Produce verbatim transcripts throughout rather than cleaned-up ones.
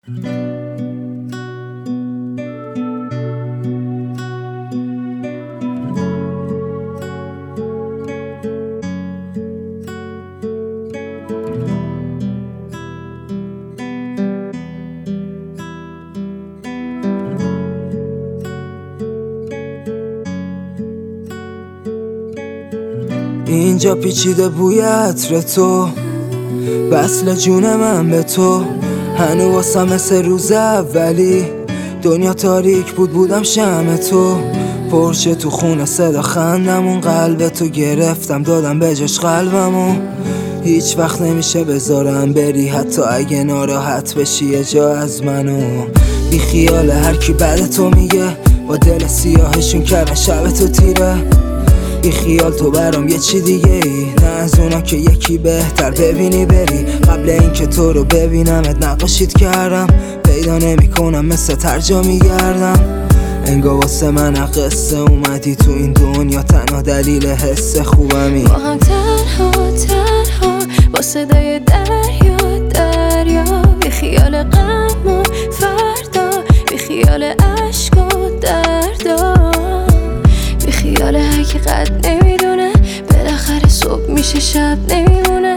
اینجا پیچیده بوی عطر تو، وصل جون من به تو. هنو واسم مثل روز اولی، دنیا تاریک بود بودم شمع تو. پرشه تو خونه صدا خندمون، قلب تو گرفتم دادم به جاش قلبمو. هیچ وقت نمیشه بذارم بری، حتی اگه ناراحت بشی یه جا از منو. بی خیال هر کی بعد تو میگه، با دل سیاهشون کردن شب تو تیره. بی خیال تو برام یه چی دیگه ای، نه از اونا که یکی بهتر ببینی بری. قبل اینکه تو رو ببینمت نقاشیت کردم، پیدا نمی کنم مثل ترجا میگردم. انگار واسه من قصه اومدی تو این دنیا، تنها دلیل حس خوبمی. با هم تنها تنها با صدای دریا دریا، بی خیال غم و فردا، بی خیال عشق و دردا، بی خیال حقیقت نمیدونه بالاخره صبح میشه شب نمیمونه.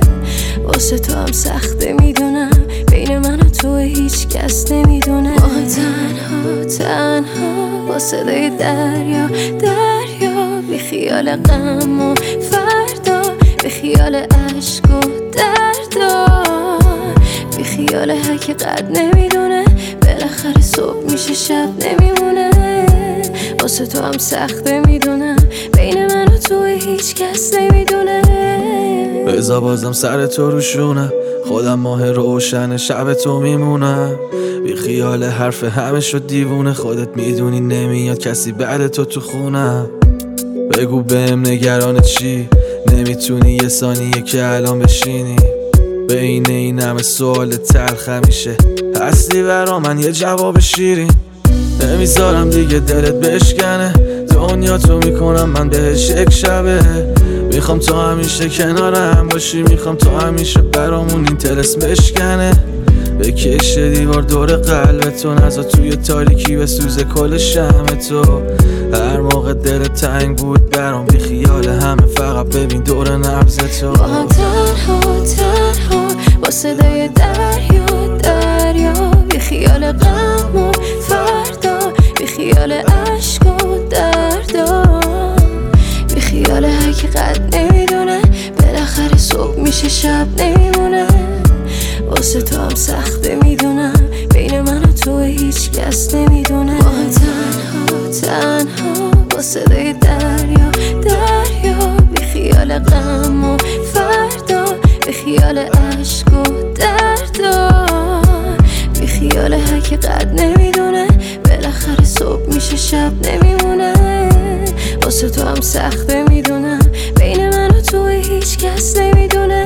واسه تو هم سخته میدونم، بین من و تو هیچ کس نمیدونه. ما تنها تنها با صدای دریا دریا، بی خیال غم و فردا، بی خیال عشق و دردا، بی خیال حقیقت نمیدونه بالاخره صبح میشه شب نمیمونه. واسه تو هم سخته میدونم، بین من و تو هیچ کس نمیدونه. بذار بازم سر تو روشونه، خودم ماه روشن شب تو میمونم. بی خیال حرف همه شد دیوونه، خودت میدونی نمیاد کسی بعد تو تو خونم. بگو بهم نگران چی، نمیتونی یه ثانیه که الان بشینی. بین این همه سوال تلخ همیشه هستی برا من یه جواب شیرین. نمیذارم دیگه دلت بشکنه، دنیا تو میکنم من بهش یک شبه. میخوام تو همیشه کنارم باشی، میخوام تو همیشه برامون این طلسم بشکنه. بکشه دیوار دور قلبتو، نذار توی تاریکی بسوزه کل شمع تو. هر موقع دل تنگ بود برام، بی خیال همه فقط ببین دور نبض تو. با هم تنها تنها با صدای دریا دریا، بی خیال غم و فردا، بی خیال عشق و دردا، بی خیال حقیقت نمیدونه بالاخره صبح میشه شب نمیمونه. واسه تو هم سخته میدونم، بین من و تو هیچ کس نمیدونه. ما تنها تنها با صدای دریا دریا، بی خیال غم و فردا، بی خیال عشق و دردا، بی خیال حقیقت نمیدونه بالاخره صبح میشه شب نمیمونه. واسه تو هم سخته میدونم، بین من و تو هیچ کس نمیدونه.